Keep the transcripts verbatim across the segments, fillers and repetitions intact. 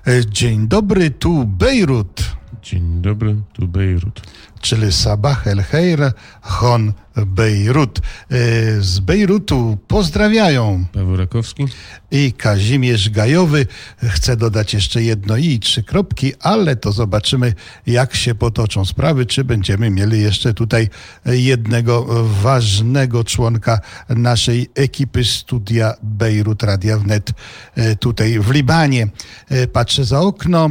Dzień dobry, tu Bejrut. Dzień dobry, tu Bejrut. Czyli Sabah el Khair, Hon Bejrut. Z Bejrutu pozdrawiają Paweł Rakowski i Kazimierz Gajowy. Chcę dodać jeszcze jedno i trzy kropki, ale to zobaczymy, jak się potoczą sprawy, czy będziemy mieli jeszcze tutaj jednego ważnego członka naszej ekipy studia Bejrut Radia Wnet tutaj w Libanie. Patrzę za okno,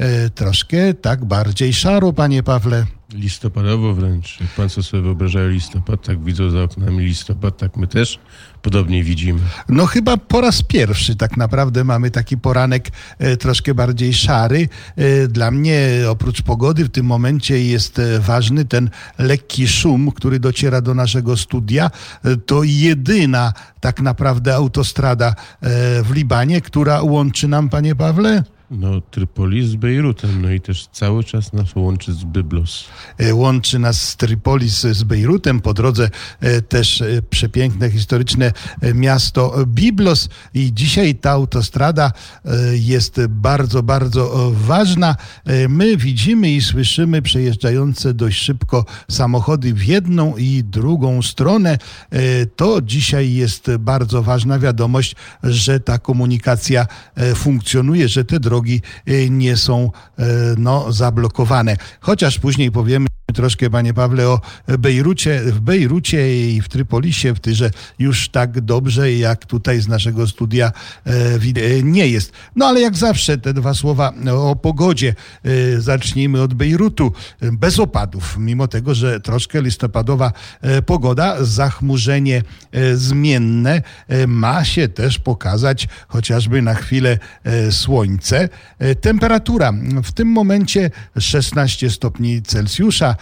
troszkę tak bardziej szaro, panie Pawle. Listopadowo wręcz. Jak państwo sobie wyobrażają listopad, tak widzą za oknami listopad, tak my też podobnie widzimy. No chyba po raz pierwszy tak naprawdę mamy taki poranek e, troszkę bardziej szary. E, dla mnie oprócz pogody w tym momencie jest e, ważny ten lekki szum, który dociera do naszego studia. E, to jedyna tak naprawdę autostrada e, w Libanie, która łączy nam, panie Pawle? No, Trypoli z Bejrutem, no i też cały czas nas łączy z Byblos. Łączy nas z Trypolis z Bejrutem, po drodze też przepiękne, historyczne miasto Byblos i dzisiaj ta autostrada jest bardzo, bardzo ważna. My widzimy i słyszymy przejeżdżające dość szybko samochody w jedną i drugą stronę. To dzisiaj jest bardzo ważna wiadomość, że ta komunikacja funkcjonuje, że te drogi nie są no, zablokowane. Chociaż później powiemy troszkę, panie Pawle, o Bejrucie. W Bejrucie i w Trypolisie w Tyrze już tak dobrze, jak tutaj z naszego studia e, nie jest. No ale jak zawsze te dwa słowa o pogodzie. E, zacznijmy od Bejrutu. Bez opadów, mimo tego, że troszkę listopadowa e, pogoda, zachmurzenie e, zmienne, e, ma się też pokazać chociażby na chwilę e, słońce. E, temperatura w tym momencie szesnaście stopni Celsjusza.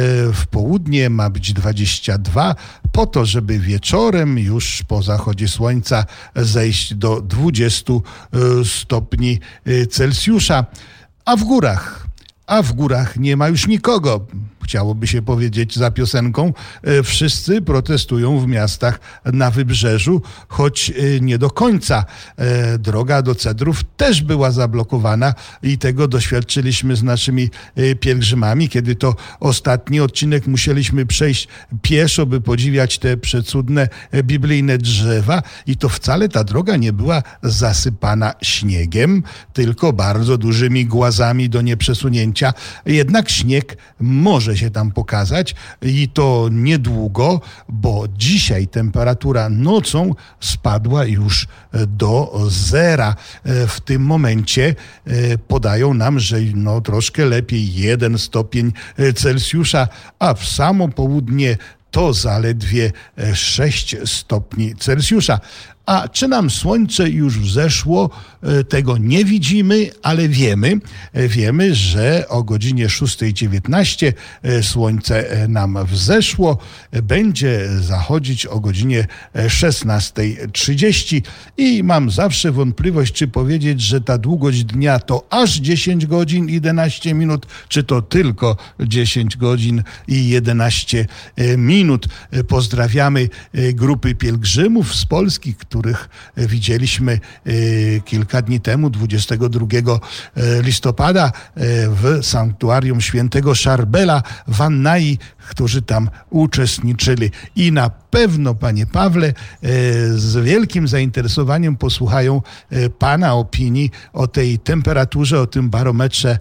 W południe ma być dwadzieścia dwa, po to, żeby wieczorem już po zachodzie słońca zejść do dwudziestu stopni Celsjusza. A w górach, a w górach nie ma już nikogo. Chciałoby się powiedzieć za piosenką, wszyscy protestują w miastach na wybrzeżu, choć nie do końca. Droga do Cedrów też była zablokowana i tego doświadczyliśmy z naszymi pielgrzymami, kiedy to ostatni odcinek musieliśmy przejść pieszo, by podziwiać te przecudne biblijne drzewa i to wcale ta droga nie była zasypana śniegiem, tylko bardzo dużymi głazami do nieprzesunięcia. Jednak śnieg może się tam pokazać i to niedługo, bo dzisiaj temperatura nocą spadła już do zera. W tym momencie podają nam, że no troszkę lepiej jeden stopień Celsjusza, a w samo południe to zaledwie sześć stopni Celsjusza. A czy nam słońce już wzeszło, tego nie widzimy, ale wiemy, wiemy, że o godzinie szósta dziewiętnaście słońce nam wzeszło, będzie zachodzić o godzinie szesnasta trzydzieści i mam zawsze wątpliwość, czy powiedzieć, że ta długość dnia to aż dziesięć godzin i jedenaście minut, czy to tylko dziesięć godzin i jedenaście minut. Pozdrawiamy grupy pielgrzymów z Polski, których widzieliśmy kilka dni temu, dwudziestego drugiego listopada w sanktuarium świętego Szarbela w Annai, którzy tam uczestniczyli. I na pewno, panie Pawle, z wielkim zainteresowaniem posłuchają pana opinii o tej temperaturze, o tym barometrze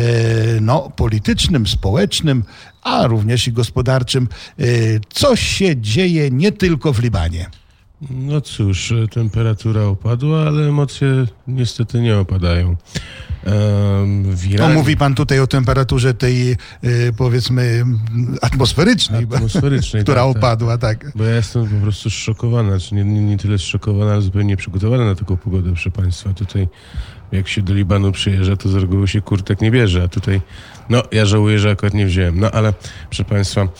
no, politycznym, społecznym, a również i gospodarczym. Co się dzieje nie tylko w Libanie? No cóż, temperatura opadła, ale emocje niestety nie opadają. W Iranie... No, mówi pan tutaj o temperaturze tej, powiedzmy, atmosferycznej, atmosferycznej która tak, opadła, tak. tak. Bo ja jestem po prostu zszokowana, czy nie, nie, nie tyle zszokowana, ale zupełnie przygotowana na taką pogodę, proszę państwa. Tutaj jak się do Libanu przyjeżdża, to z reguły się kurtek nie bierze, a tutaj, no ja żałuję, że akurat nie wziąłem. No ale, proszę państwa, um,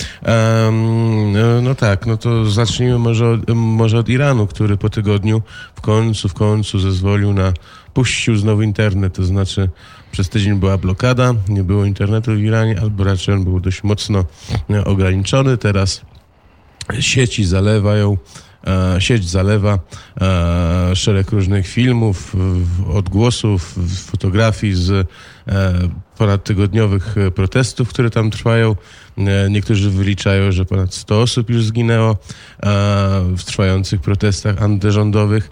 no, no tak, no to zacznijmy może od, może od Iranu, który po tygodniu w końcu, w końcu zezwolił na, puścił znowu internet, to znaczy przez tydzień była blokada, nie było internetu w Iranie, albo raczej on był dość mocno ograniczony, teraz sieci zalewają sieć zalewa szereg różnych filmów, odgłosów, fotografii z ponadtygodniowych protestów, które tam trwają. Niektórzy wyliczają, że ponad sto osób już zginęło w trwających protestach antyrządowych.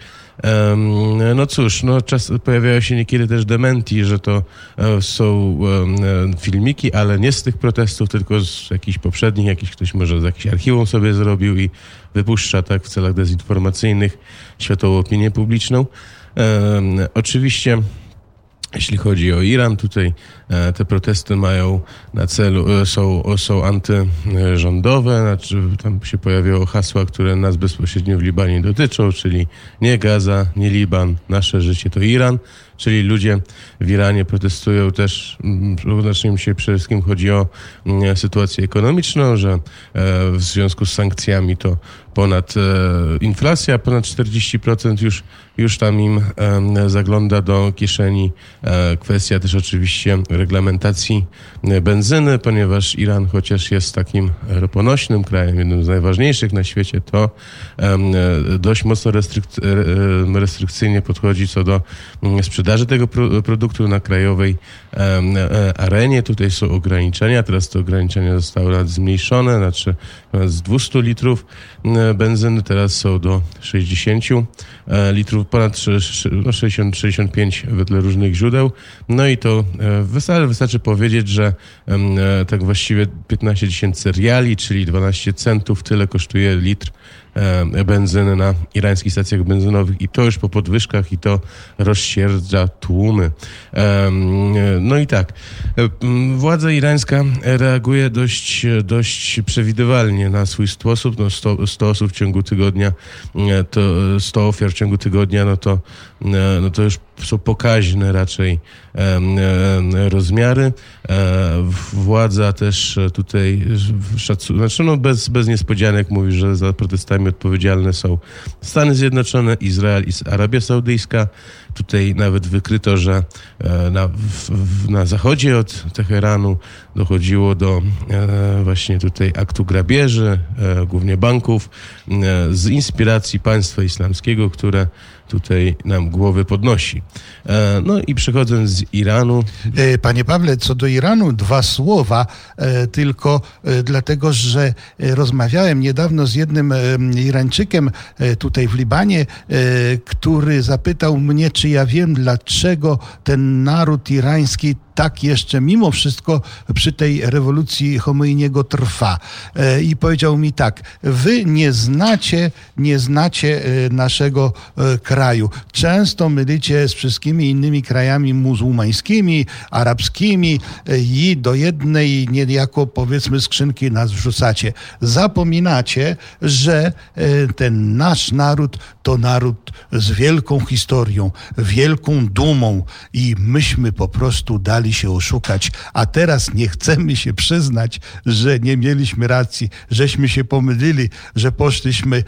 No cóż, no czas, pojawiają się niekiedy też dementi, że to są filmiki, ale nie z tych protestów, tylko z jakichś poprzednich, jakiś ktoś może z jakichś archiwum sobie zrobił i wypuszcza tak w celach dezinformacyjnych światową opinię publiczną. Oczywiście jeśli chodzi o Iran, tutaj te protesty mają na celu, są, są antyrządowe, znaczy tam się pojawiały hasła, które nas bezpośrednio w Libanie dotyczą, czyli nie Gaza, nie Liban, nasze życie to Iran, czyli ludzie w Iranie protestują też, znaczy im się przede wszystkim chodzi o sytuację ekonomiczną, że w związku z sankcjami to ponad inflacja, ponad czterdzieści procent już, już tam im zagląda do kieszeni. Kwestia też oczywiście reglamentacji benzyny, ponieważ Iran, chociaż jest takim roponośnym krajem, jednym z najważniejszych na świecie, to dość mocno restrykcy- restrykcyjnie podchodzi co do sprzedaży tego pro- produktu na krajowej arenie. Tutaj są ograniczenia, teraz te ograniczenia zostały nawet zmniejszone, znaczy z dwieście litrów benzyny teraz są do sześćdziesiąt litrów, ponad sześćdziesiąt sześćdziesiąt pięć wedle różnych źródeł. No i to wystarczy, wystarczy powiedzieć, że tak właściwie piętnaście tysięcy riali, czyli dwanaście centów, tyle kosztuje litr benzyny na irańskich stacjach benzynowych i to już po podwyżkach i to rozsierdza tłumy. No i tak, władza irańska reaguje dość, dość przewidywalnie na swój sposób. No sto, sto osób w ciągu tygodnia, to sto ofiar w ciągu tygodnia, no to, no to już są pokaźne raczej rozmiary. Władza też tutaj szacuje, znaczy no bez, bez niespodzianek mówi, że za protestami odpowiedzialne są Stany Zjednoczone, Izrael i Arabia Saudyjska. Tutaj nawet wykryto, że na, w, na zachodzie od Teheranu dochodziło do e, właśnie tutaj aktu grabieży, e, głównie banków, e, z inspiracji państwa islamskiego, które tutaj nam głowy podnosi. E, no i przechodząc z Iranu. Panie Pawle, co do Iranu, dwa słowa, e, tylko e, dlatego, że rozmawiałem niedawno z jednym e, Irańczykiem e, tutaj w Libanie, e, który zapytał mnie, czy ja wiem, dlaczego ten naród irański tak jeszcze mimo wszystko przy tej rewolucji Chomeiniego trwa. E, I powiedział mi tak, wy nie znacie, nie znacie e, naszego e, kraju. Często mylicie z wszystkimi innymi krajami muzułmańskimi, arabskimi e, i do jednej niejako powiedzmy skrzynki nas wrzucacie. Zapominacie, że e, ten nasz naród to naród z wielką historią, wielką dumą i myśmy po prostu dali się oszukać, a teraz nie chcemy się przyznać, że nie mieliśmy racji, żeśmy się pomylili, że poszliśmy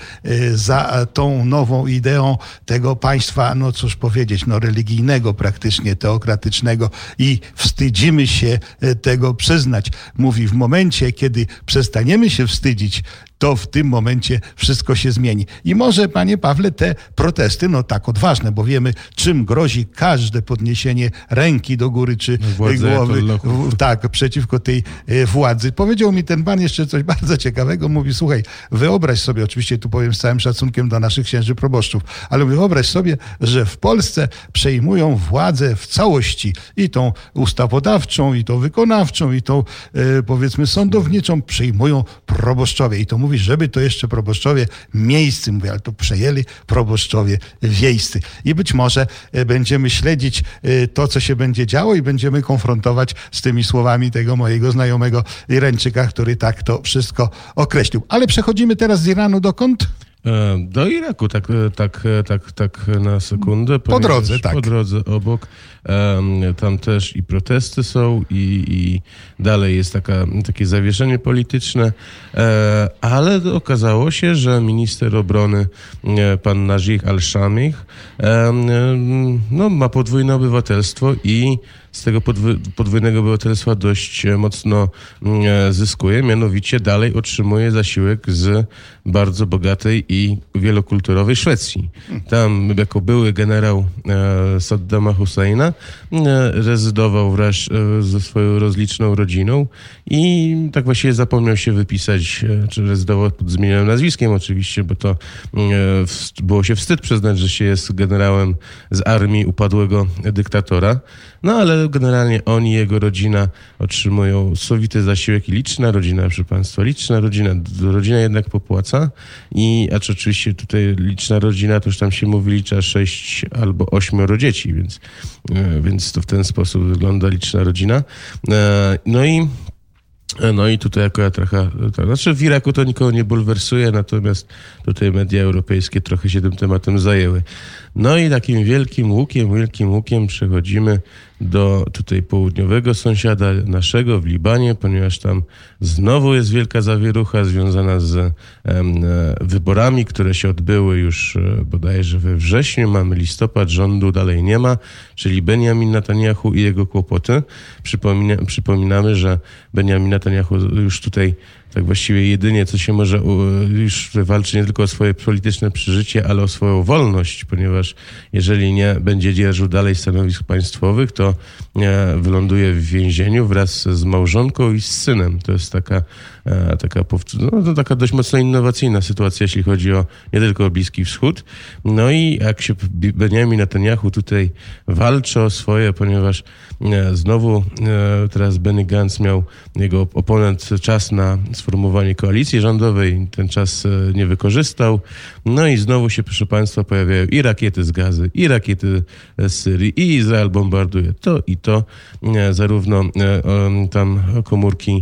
za tą nową ideą tego państwa, no cóż powiedzieć, no religijnego praktycznie, teokratycznego i wstydzimy się tego przyznać. Mówi, w momencie, kiedy przestaniemy się wstydzić, to w tym momencie wszystko się zmieni. I może, panie Pawle, te protesty, no tak odważne, bo wiemy, czym grozi każde podniesienie ręki do góry, czy Władze głowy, w, tak, przeciwko tej e, władzy. Powiedział mi ten pan jeszcze coś bardzo ciekawego, mówi, słuchaj, wyobraź sobie, oczywiście tu powiem z całym szacunkiem do naszych księży proboszczów, ale wyobraź sobie, że w Polsce przejmują władzę w całości, i tą ustawodawczą, i tą wykonawczą, i tą e, powiedzmy sądowniczą, przejmują proboszczowie. I to mówi, żeby to jeszcze proboszczowie miejscy, mówię, ale to przejęli proboszczowie wiejscy. I być może będziemy śledzić to, co się będzie działo i będziemy konfrontować z tymi słowami tego mojego znajomego Irańczyka, który tak to wszystko określił. Ale przechodzimy teraz z Iranu dokąd? Do Iraku, tak, tak, tak, tak na sekundę. Po drodze, tak. Po drodze obok. Tam też i protesty są i, i dalej jest taka, takie zawieszenie polityczne, ale okazało się, że minister obrony pan Najih al-Shamikh no, ma podwójne obywatelstwo i z tego podwójnego obywatelstwa dość mocno zyskuje, mianowicie dalej otrzymuje zasiłek z bardzo bogatej i wielokulturowej Szwecji. Tam jako były generał e, Saddama Husseina e, rezydował wraz e, ze swoją rozliczną rodziną i tak właściwie zapomniał się wypisać, e, czy rezydował pod zmienionym nazwiskiem oczywiście, bo to e, w, było się wstyd przyznać, że się jest generałem z armii upadłego dyktatora. No ale generalnie on i jego rodzina otrzymują sowity zasiłek i liczna rodzina, proszę państwa, liczna rodzina. Rodzina jednak popłaca i, a czy oczywiście tutaj liczna rodzina, to już tam się mówi, licza sześć albo ośmioro dzieci, więc, więc to w ten sposób wygląda liczna rodzina. No i No i tutaj akurat trochę, to znaczy w Iraku to nikogo nie bulwersuje, natomiast tutaj media europejskie trochę się tym tematem zajęły. No i takim wielkim łukiem, wielkim łukiem przechodzimy do tutaj południowego sąsiada naszego w Libanie, ponieważ tam znowu jest wielka zawierucha związana z e, wyborami, które się odbyły już e, bodajże we wrześniu. Mamy listopad, rządu dalej nie ma, czyli Benjamin Netanyahu i jego kłopoty. Przypomina, przypominamy, że Benjamin Netanyahu już tutaj tak właściwie jedynie, co się może, już walczy nie tylko o swoje polityczne przeżycie, ale o swoją wolność, ponieważ jeżeli nie będzie dzierżył dalej stanowisk państwowych, to wyląduje w więzieniu wraz z małżonką i z synem. To jest taka, taka, no, to taka dość mocno innowacyjna sytuacja, jeśli chodzi o nie tylko o Bliski Wschód. No i jak się Benjamin Netanyahu tutaj walczy o swoje, ponieważ znowu teraz Benny Gantz miał, jego oponent, czas na sformułowanie koalicji rządowej, ten czas nie wykorzystał. No i znowu się, proszę państwa, pojawiają i rakiety z Gazy, i rakiety z Syrii, i Izrael bombarduje to i to. Zarówno tam komórki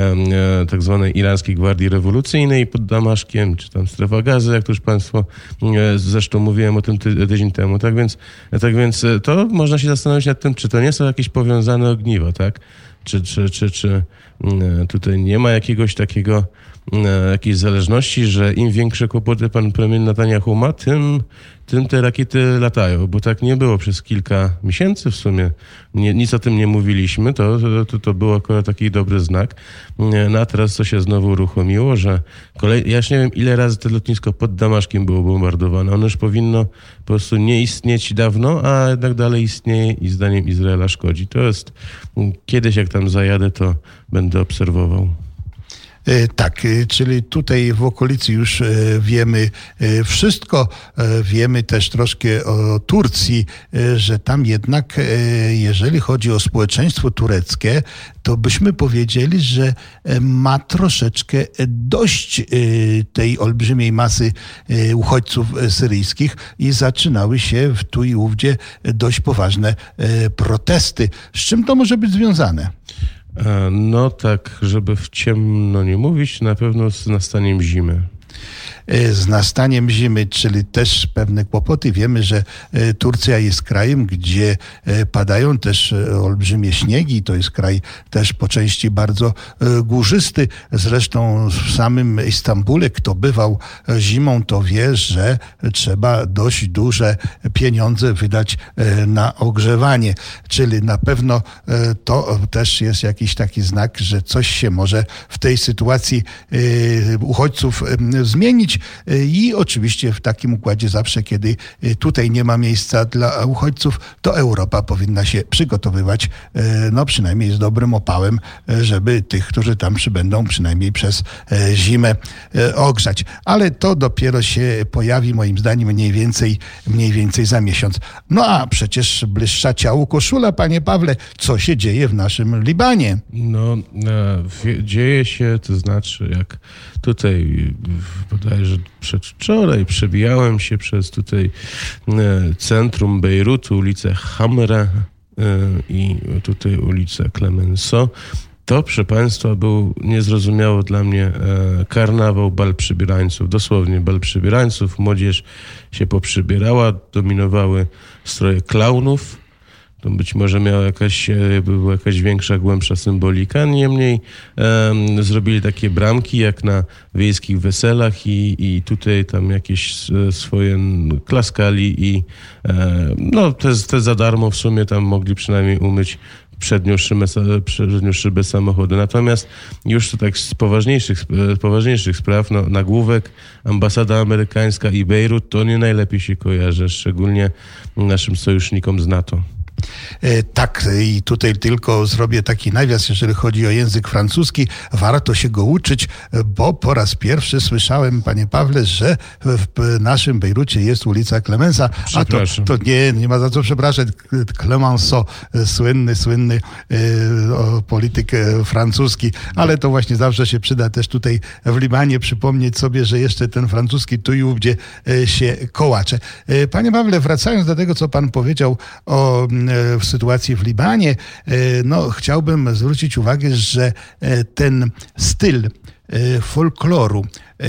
tak zwanej Irańskiej Gwardii Rewolucyjnej pod Damaszkiem, czy tam strefa Gazy, jak to już państwo zresztą mówiłem o tym ty- tydzień temu. Tak więc, tak więc to można się zastanowić nad tym, czy to nie są jakieś powiązane ogniwa, tak? Czy, czy, czy, czy tutaj nie ma jakiegoś takiego, jakiejś zależności, że im większe kłopoty pan premier Netanyahu ma, tym, tym te rakiety latają, bo tak nie było przez kilka miesięcy w sumie. Nie, nic o tym nie mówiliśmy, to, to, to był akurat taki dobry znak. No a teraz to się znowu uruchomiło, że kolej... ja już nie wiem, ile razy to lotnisko pod Damaszkiem było bombardowane. Ono już powinno po prostu nie istnieć dawno, a jednak dalej istnieje i zdaniem Izraela szkodzi. To jest, kiedyś jak tam zajadę, to będę obserwował. Tak, czyli tutaj w okolicy już wiemy wszystko. Wiemy też troszkę o Turcji, że tam jednak, jeżeli chodzi o społeczeństwo tureckie, to byśmy powiedzieli, że ma troszeczkę dość tej olbrzymiej masy uchodźców syryjskich i zaczynały się w tu i ówdzie dość poważne protesty. Z czym to może być związane? No tak, żeby w ciemno nie mówić, na pewno z nastaniem zimy. Z nastaniem zimy, czyli też pewne kłopoty. Wiemy, że Turcja jest krajem, gdzie padają też olbrzymie śniegi. To jest kraj też po części bardzo górzysty. Zresztą w samym Istambule, kto bywał zimą, to wie, że trzeba dość duże pieniądze wydać na ogrzewanie. Czyli na pewno to też jest jakiś taki znak, że coś się może w tej sytuacji uchodźców zmienić. I oczywiście w takim układzie zawsze, kiedy tutaj nie ma miejsca dla uchodźców, to Europa powinna się przygotowywać, no przynajmniej z dobrym opałem, żeby tych, którzy tam przybędą, przynajmniej przez zimę ogrzać. Ale to dopiero się pojawi, moim zdaniem, mniej więcej, mniej więcej za miesiąc. No a przecież błyszcza ciału koszula, panie Pawle, co się dzieje w naszym Libanie? No, e, dzieje się, to znaczy jak tutaj bodajże przedwczoraj przebijałem się przez tutaj centrum Bejrutu, ulicę Hamra i tutaj ulicę Clemenceau. To, proszę państwa, był niezrozumiały dla mnie karnawał bal przybierańców. Dosłownie bal przybierańców. Młodzież się poprzybierała, dominowały stroje klaunów. to być może miała jakaś, była jakaś większa, głębsza symbolika. Niemniej um, zrobili takie bramki jak na wiejskich weselach i, i tutaj tam jakieś swoje klaskali i e, no te, te za darmo w sumie tam mogli przynajmniej umyć przednią szybę, przednią szybę samochodu. Natomiast już to tak z poważniejszych, z poważniejszych spraw, no, nagłówek ambasada amerykańska i Bejrut to nie najlepiej się kojarzy, szczególnie naszym sojusznikom z NATO. Tak, i tutaj tylko zrobię taki nawias, jeżeli chodzi o język francuski. Warto się go uczyć, bo po raz pierwszy słyszałem, panie Pawle, że w naszym Bejrucie jest ulica Clemensa. A to, to nie, nie ma za co przepraszać. Clemenceau, słynny, słynny e, polityk francuski, ale to właśnie zawsze się przyda też tutaj w Libanie przypomnieć sobie, że jeszcze ten francuski tu i ówdzie się kołacze. Panie Pawle, wracając do tego, co pan powiedział o w sytuacji w Libanie, no chciałbym zwrócić uwagę, że ten styl folkloru,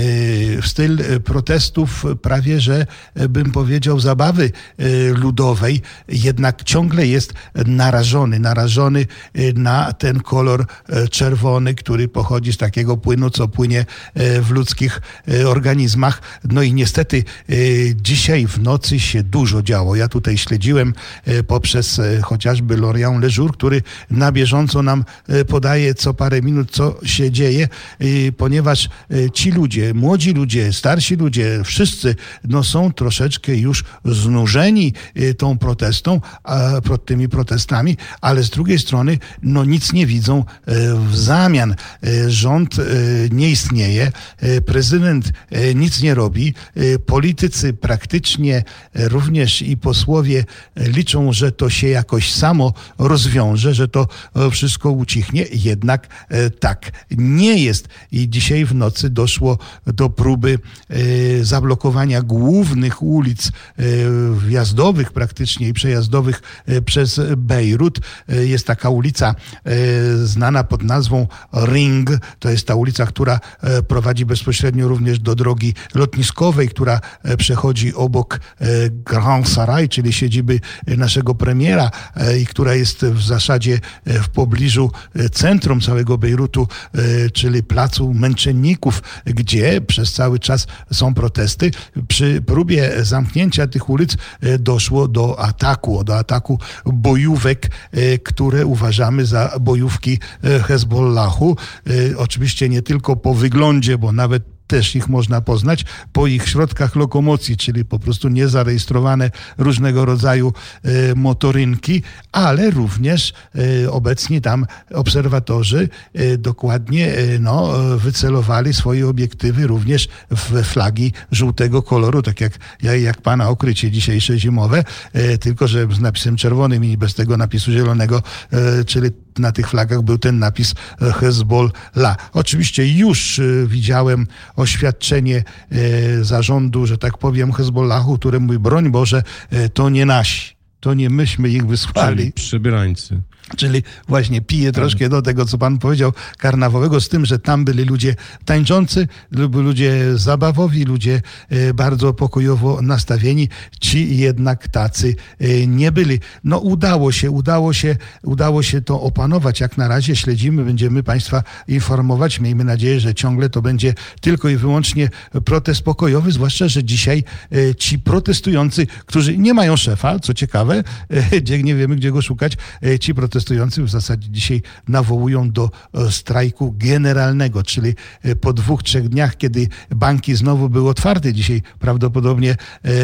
styl protestów, prawie że bym powiedział zabawy ludowej, jednak ciągle jest narażony, narażony na ten kolor czerwony, który pochodzi z takiego płynu, co płynie w ludzkich organizmach. No i niestety dzisiaj w nocy się dużo działo. Ja tutaj śledziłem poprzez chociażby L'Orient Le Jour, który na bieżąco nam podaje co parę minut, co się dzieje, ponieważ ci ludzie, młodzi ludzie, starsi ludzie, wszyscy no, są troszeczkę już znużeni tą protestą, tymi protestami, ale z drugiej strony no, nic nie widzą w zamian. Rząd nie istnieje, prezydent nic nie robi, politycy praktycznie również i posłowie liczą, że to się jakoś samo rozwiąże, że to wszystko ucichnie, jednak tak nie jest. I dzisiaj w nocy doszło do próby e, zablokowania głównych ulic e, wjazdowych praktycznie i przejazdowych e, przez Bejrut. E, jest taka ulica e, znana pod nazwą Ring. To jest ta ulica, która e, prowadzi bezpośrednio również do drogi lotniskowej, która e, przechodzi obok e, Grand Saray, czyli siedziby naszego premiera e, i która jest w zasadzie e, w pobliżu e, centrum całego Bejrutu, e, czyli Placu Męczenników, gdzie przez cały czas są protesty. Przy próbie zamknięcia tych ulic doszło do ataku, do ataku bojówek, które uważamy za bojówki Hezbollahu. Oczywiście nie tylko po wyglądzie, bo nawet też ich można poznać po ich środkach lokomocji, czyli po prostu niezarejestrowane różnego rodzaju e, motorynki, ale również e, obecni tam obserwatorzy e, dokładnie e, no, wycelowali swoje obiektywy również w flagi żółtego koloru, tak jak, jak pana okrycie dzisiejsze zimowe, e, tylko że z napisem czerwonym i bez tego napisu zielonego, e, czyli na tych flagach był ten napis Hezbollah. Oczywiście już e, widziałem oświadczenie e, zarządu, że tak powiem, Hezbollahu, który mówi, broń Boże, e, to nie nasi, to nie myśmy ich wysłali. Czyli przybrańcy. Czyli właśnie piję troszkę do tego, co pan powiedział, karnawałowego, z tym, że tam byli ludzie tańczący, ludzie zabawowi, ludzie bardzo pokojowo nastawieni. Ci jednak tacy nie byli. No udało się, udało się, udało się to opanować. Jak na razie śledzimy, będziemy państwa informować. Miejmy nadzieję, że ciągle to będzie tylko i wyłącznie protest pokojowy, zwłaszcza, że dzisiaj ci protestujący, którzy nie mają szefa, co ciekawe, gdzie nie wiemy, gdzie go szukać, ci protestujący protestujący w zasadzie dzisiaj nawołują do strajku generalnego, czyli po dwóch, trzech dniach, kiedy banki znowu były otwarte, dzisiaj prawdopodobnie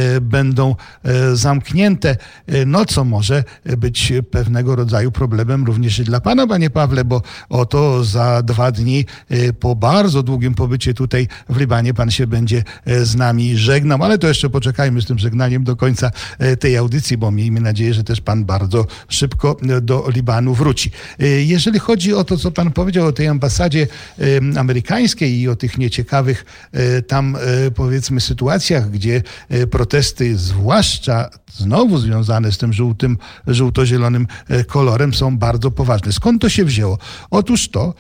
będą zamknięte, no co może być pewnego rodzaju problemem również i dla pana, panie Pawle, bo oto za dwa dni po bardzo długim pobycie tutaj w Libanie pan się będzie z nami żegnał, ale to jeszcze poczekajmy z tym żegnaniem do końca tej audycji, bo miejmy nadzieję, że też pan bardzo szybko do Libanu wróci. Jeżeli chodzi o to, co pan powiedział o tej ambasadzie amerykańskiej i o tych nieciekawych tam, powiedzmy, sytuacjach, gdzie protesty, zwłaszcza znowu związane z tym żółtym, żółto-zielonym kolorem, są bardzo poważne. Skąd to się wzięło? Otóż to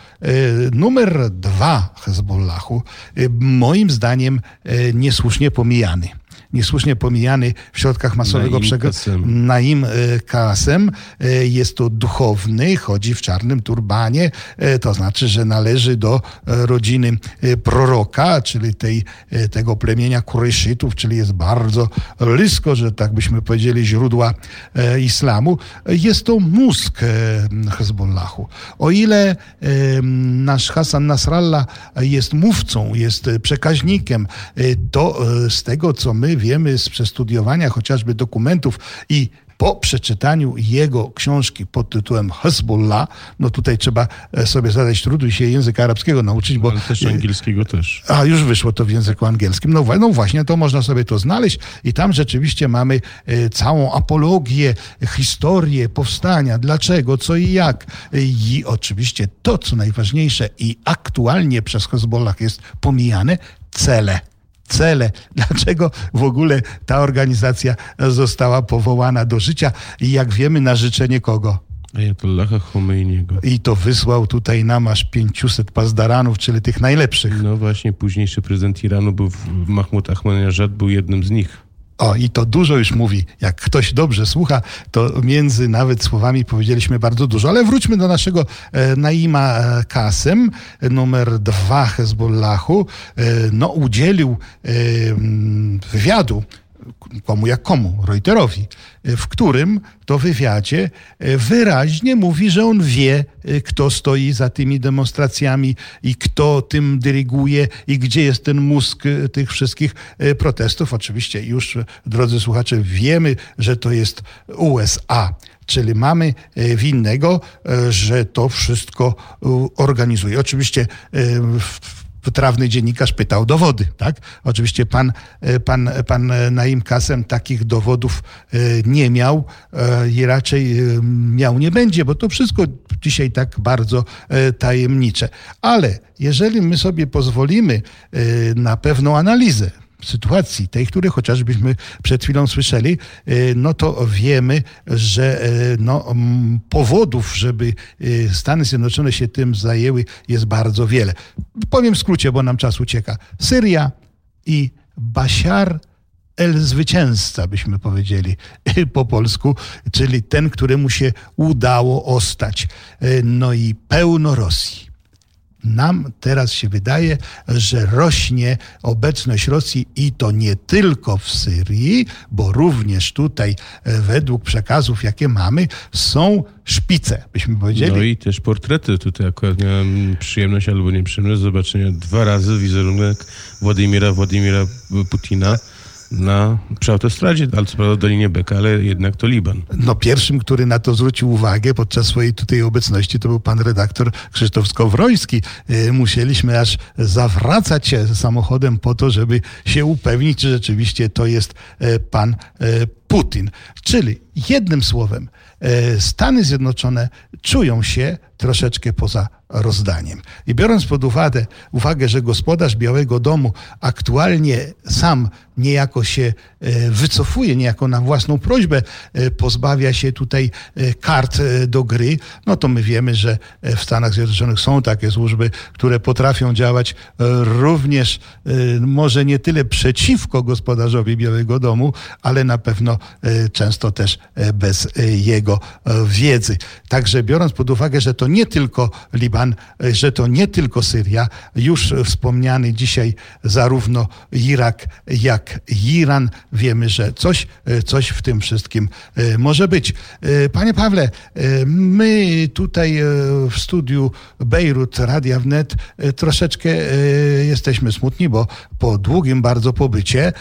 numer dwa Hezbollahu, moim zdaniem niesłusznie pomijany. niesłusznie pomijany w środkach masowego przekazu, Naim Kasem. Jest to duchowny, chodzi w czarnym turbanie, to znaczy, że należy do rodziny proroka, czyli tej, tego plemienia Kurejszytów, czyli jest bardzo blisko, że tak byśmy powiedzieli, źródła islamu. Jest to mózg Hezbollahu. O ile nasz Hassan Nasrallah jest mówcą, jest przekaźnikiem, to z tego, co my wiemy z przestudiowania chociażby dokumentów i po przeczytaniu jego książki pod tytułem Hezbollah, no tutaj trzeba sobie zadać trudu i się języka arabskiego nauczyć, bo... Ale też angielskiego też. A, już wyszło to w języku angielskim. No, no właśnie, to można sobie to znaleźć i tam rzeczywiście mamy całą apologię, historię powstania, dlaczego, co i jak. I oczywiście to, co najważniejsze i aktualnie przez Hezbollah jest pomijane, cele. Cele, dlaczego w ogóle ta organizacja została powołana do życia i jak wiemy na życzenie kogo? Ajatollaha Chomeiniego. I to wysłał tutaj nam aż pięciuset pazdaranów, czyli tych najlepszych. No właśnie, późniejszy prezydent Iranu był Mahmud Ahmadinejad, był jednym z nich. O, i to dużo już mówi. Jak ktoś dobrze słucha, to między nawet słowami powiedzieliśmy bardzo dużo. Ale wróćmy do naszego e, Naima Kasem, numer dwa Hezbollahu. E, no, udzielił e, wywiadu, komu jak komu, Reuterowi, w którym to wywiadzie wyraźnie mówi, że on wie, kto stoi za tymi demonstracjami i kto tym dyryguje i gdzie jest ten mózg tych wszystkich protestów. Oczywiście już, drodzy słuchacze, wiemy, że to jest U S A. Czyli mamy winnego, że to wszystko organizuje. Oczywiście w wytrawny dziennikarz pytał dowody, tak? Oczywiście pan, pan, pan Naim Kasem takich dowodów nie miał i raczej miał nie będzie, bo to wszystko dzisiaj tak bardzo tajemnicze. Ale jeżeli my sobie pozwolimy na pewną analizę sytuacji, tej, której chociażbyśmy przed chwilą słyszeli, no to wiemy, że no, powodów, żeby Stany Zjednoczone się tym zajęły, jest bardzo wiele. Powiem w skrócie, bo nam czas ucieka. Syria i Bashar el-zwycięzca, byśmy powiedzieli po polsku, czyli ten, któremu się udało ostać. No i pełno Rosji. Nam teraz się wydaje, że rośnie obecność Rosji i to nie tylko w Syrii, bo również tutaj według przekazów, jakie mamy, są szpice, byśmy powiedzieli. No i też portrety. Tutaj akurat miałem przyjemność albo nieprzyjemność zobaczenia dwa razy wizerunek Władimira Władimira Putina na, przy autostradzie, ale co prawda w Dolinie Beka, ale jednak to Liban. No pierwszym, który na to zwrócił uwagę podczas swojej tutaj obecności, to był pan redaktor Krzysztof Skowroński. Musieliśmy aż zawracać się samochodem po to, żeby się upewnić, czy rzeczywiście to jest pan Putin. Czyli jednym słowem, Stany Zjednoczone czują się troszeczkę poza rozdaniem. I biorąc pod uwagę, uwagę, że gospodarz Białego Domu aktualnie sam niejako się wycofuje, niejako na własną prośbę pozbawia się tutaj kart do gry, no to my wiemy, że w Stanach Zjednoczonych są takie służby, które potrafią działać również może nie tyle przeciwko gospodarzowi Białego Domu, ale na pewno często też bez jego wiedzy. Także biorąc pod uwagę, że to nie tylko Liban, że to nie tylko Syria, już wspomniany dzisiaj zarówno Irak, jak i Iran, wiemy, że coś, coś w tym wszystkim może być. Panie Pawle, my tutaj w studiu Bejrut Radia Wnet troszeczkę jesteśmy smutni, bo po długim bardzo pobycie,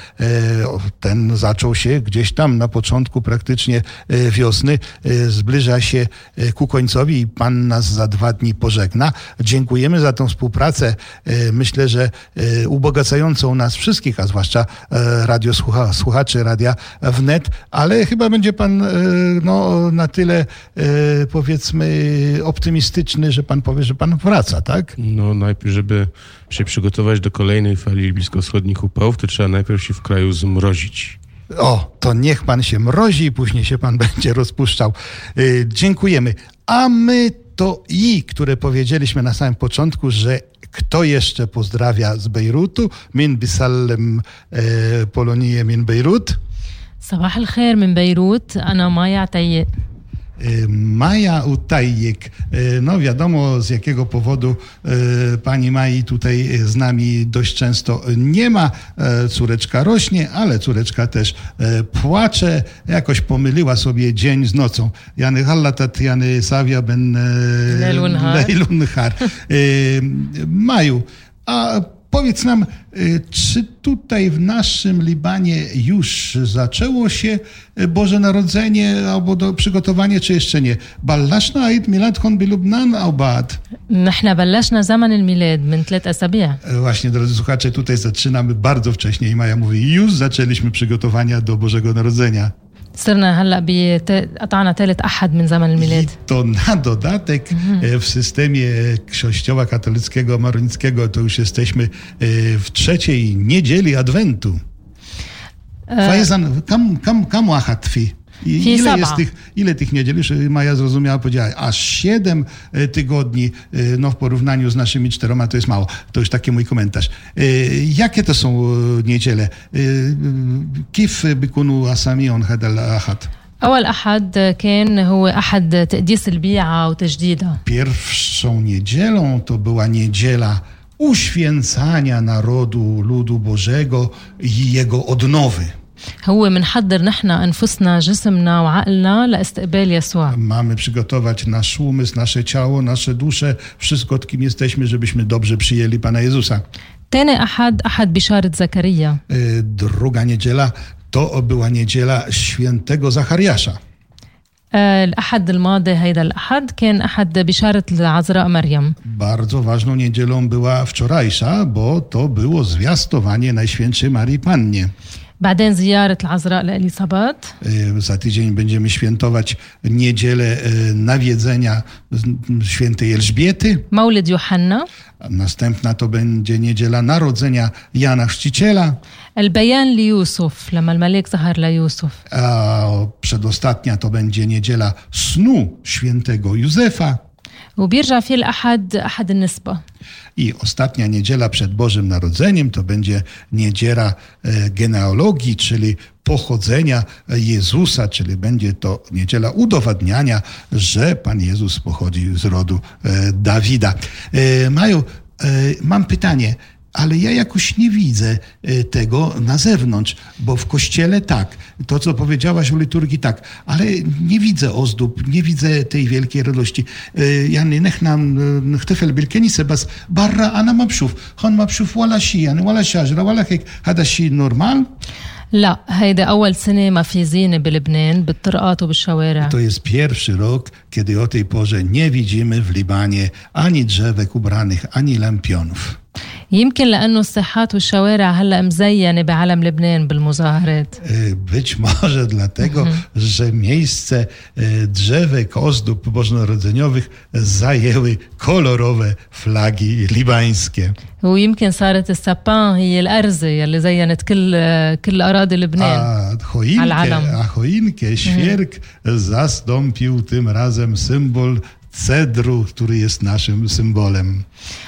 ten zaczął się gdzieś tam na początku praktycznie wiosny, zbliża się ku końcowi i pan nas za dwa dni pożegna. Dziękujemy za tą współpracę. Myślę, że ubogacającą nas wszystkich, a zwłaszcza radiosłucha, słuchaczy Radia Wnet, ale chyba będzie pan no, na tyle powiedzmy optymistyczny, że pan powie, że pan wraca, tak? No najpierw, żeby się przygotować do kolejnej fali bliskowschodnich upałów, to trzeba najpierw się w kraju zmrozić. O, to niech pan się mrozi i później się pan będzie rozpuszczał. Yy, dziękujemy. A my to i, które powiedzieliśmy na samym początku, że Kto jeszcze pozdrawia z Bejrutu? Min Bisalem e, Polonię min Bejrut. صباح الخير من بيروت أنا مايا عتيق. Maja Utajek. No wiadomo z jakiego powodu pani Mai tutaj z nami dość często nie ma. Córeczka rośnie, ale córeczka też płacze. Jakoś pomyliła sobie dzień z nocą. Jany Hallatat, Jany Sawia ben Leilunhar. Maju, a powiedz nam, czy tutaj w naszym Libanie już zaczęło się Boże Narodzenie albo do przygotowanie, czy jeszcze nie? بلشنا عيد ميلادكم بلبنان أو بعد؟ نحن بلشنا زمن الميلاد من ثلاث أسابيع. Właśnie, drodzy słuchacze, tutaj zaczynamy bardzo wcześnie i Maja mówi, już zaczęliśmy przygotowania do Bożego Narodzenia. صرنا هلا قطعنا ثالث أحد من زمن الميلاد. I to na dodatek w systemie kościoła katolickiego maronickiego to już jesteśmy w trzeciej niedzieli Adwentu. Fajzan, kam, kam, kam achatwi? Ile jest tych, ile tych niedzieli? Już Maja zrozumiała, powiedziała, aż siedem tygodni, no w porównaniu z naszymi czteroma to jest mało. To już taki mój komentarz. Jakie to są niedziele? Kif bykunu asami on hadal ahad? أول أحد كان هو أحد تقديس البيعة وتجديدها. Pierwszą niedzielą to była niedziela uświęcania narodu, ludu Bożego i jego odnowy. هو منحضر نحن أنفسنا جسمنا وعقلنا لاستقبال يسوع. Mamy przygotować nasz umysł, nasze ciało, nasze dusze, wszystko, kim jesteśmy, żebyśmy dobrze przyjęli Pana Jezusa. تاني أحد أحد بشارة زكريا. Druga niedziela to była niedziela świętego Zachariasza. الأحد الماضي هيدا الأحد كان أحد بشارة العذراء مريم. Bardzo ważną niedzielą była wczorajsza, bo to było zwiastowanie Najświętszej Marii Pannie. بعدين زيارة العذراء لإليصابات. Za tydzień będziemy świętować niedzielę nawiedzenia świętej Elżbiety. مولد يوحنا. Następna to będzie niedziela narodzenia Jana Chrzciciela. البيان ليوسف لما الملاك ظهر ليوسف. A przedostatnia to będzie niedziela snu świętego Józefa. وبيرجع في الأحد أحد النسبة. I ostatnia niedziela przed Bożym Narodzeniem to będzie niedziela e, genealogii, czyli pochodzenia Jezusa, czyli będzie to niedziela udowadniania, że Pan Jezus pochodzi z rodu e, Dawida. E, Maju, e, mam pytanie. Ale ja jakoś nie widzę tego na zewnątrz, bo w kościele tak, to co powiedziałaś o liturgii tak, ale nie widzę ozdób, nie widzę tej wielkiej radości. Yani nechnam chtefel bilkenise bas barra ana mabszuf, hon mabszuf wala shi, yani wala shajra, wala hek, hada shi normal? لا هيدا أول سنة ما في زينة بلبنان بالطرقات وبالشوارع. To jest pierwszy rok, kiedy o tej porze nie widzimy w Libanie ani drzewek ubranych, ani lampionów. يمكن لأنه الساحات والشوارع هلأ مزينة بعلم لبنان بالمظاهرات. Być może dlatego, że miejsce drzewek, ozdób bożonarodzeniowych zajęły kolorowe flagi libańskie. ويمكن صارت السابان هي الأرزة اللي زينت كل كل أراضي لبنان. A choinkę, a choinkę, świerk zastąpił tym razem symbol cedru, który jest naszym symbolem.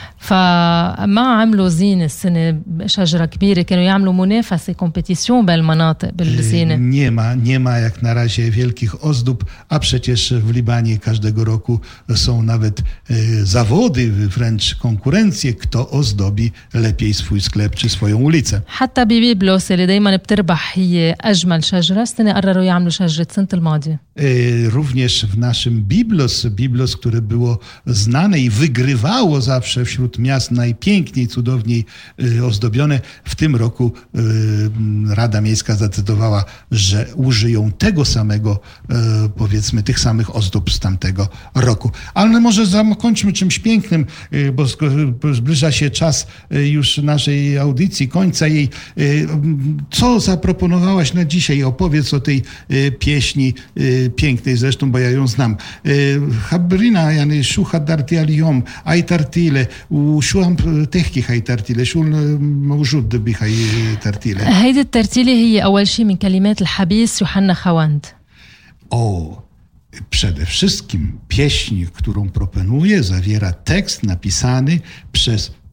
فما عملوا زينة السنة شجرة كبيرة كانوا يعملوا منافسة كومبيتيسيون بالمناطق بالزينة. Nie ma, nie ma jak na razie wielkich ozdób, a przecież w Libanie każdego roku są nawet e, zawody, wręcz konkurencje, kto ozdobi lepiej swój sklep czy swoją ulicę. حتى ببيبلوس اللي دايما بتربح هي أجمل شجرة السنة قرروا يعملوا شجرة سنة الماضية. E, również w naszym Biblos, Biblos, które było znane i wygrywało zawsze wśród miast najpiękniej, cudowniej y, ozdobione. W tym roku y, Rada Miejska zdecydowała, że użyją tego samego, y, powiedzmy, tych samych ozdób z tamtego roku. Ale może zakończmy czymś pięknym, y, bo zbliża się czas y, już naszej audycji, końca jej. Y, co zaproponowałaś na dzisiaj? Opowiedz o tej y, pieśni y, pięknej zresztą, bo ja ją znam. Habrina, yani shu hadarti al-yom, ay tartile, وشو عم تحكي هاي ترتيلة شو موجود بهاي ترتيلة؟ هيدي الترتيلة هي أول شيء من كلمات الحبيس يوحنا خواند. O, przede wszystkim pieśń, którą proponuję, zawiera tekst napisany przez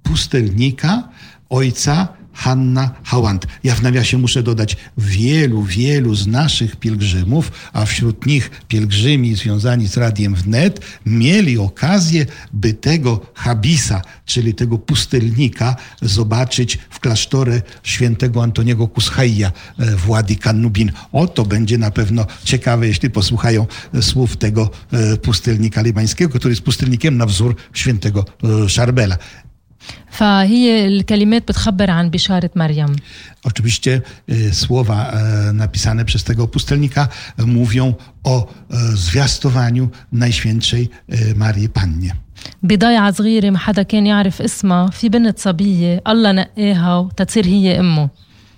pustelnika ojca Hanna Hałand. Ja w nawiasie muszę dodać, wielu, wielu z naszych pielgrzymów, a wśród nich pielgrzymi związani z Radiem Wnet, mieli okazję, by tego habisa, czyli tego pustelnika, zobaczyć w klasztorze świętego Antoniego Kuschaija w Wadi Kannubin. O, to będzie na pewno ciekawe, jeśli posłuchają słów tego pustelnika libańskiego, który jest pustelnikiem na wzór świętego Szarbela. فهي الكلمات بتخبر عن بشارة مريم. Oczywiście e, słowa e, napisane przez tego pustelnika e, mówią o e, zwiastowaniu Najświętszej e, Marii Pannie. بضيعة صغيرة ما حدا كان يعرف اسمها في بنت صبية الله نقاها تتصير هي أمه.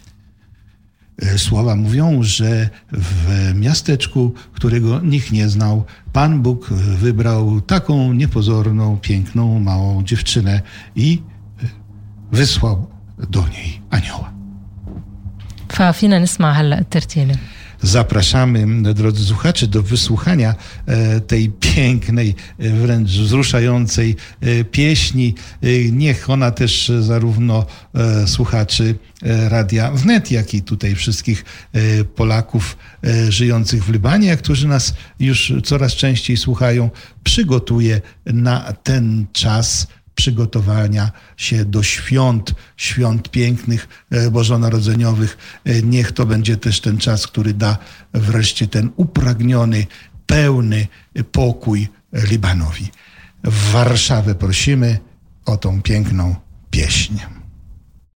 Słowa mówią, że w miasteczku, którego nikt nie znał, Pan Bóg wybrał taką niepozorną, piękną, małą dziewczynę i wysłał do niej anioła. ففينا نسمع هلا الترتيلة. Zapraszamy, drodzy słuchacze, do wysłuchania tej pięknej, wręcz wzruszającej pieśni. Niech ona też zarówno słuchaczy Radia Wnet, jak i tutaj wszystkich Polaków żyjących w Libanie, którzy nas już coraz częściej słuchają, przygotuje na ten czas przygotowania się do świąt, świąt pięknych, bożonarodzeniowych. Niech to będzie też ten czas, który da wreszcie ten upragniony, pełny pokój Libanowi. W Warszawę prosimy o tą piękną pieśń.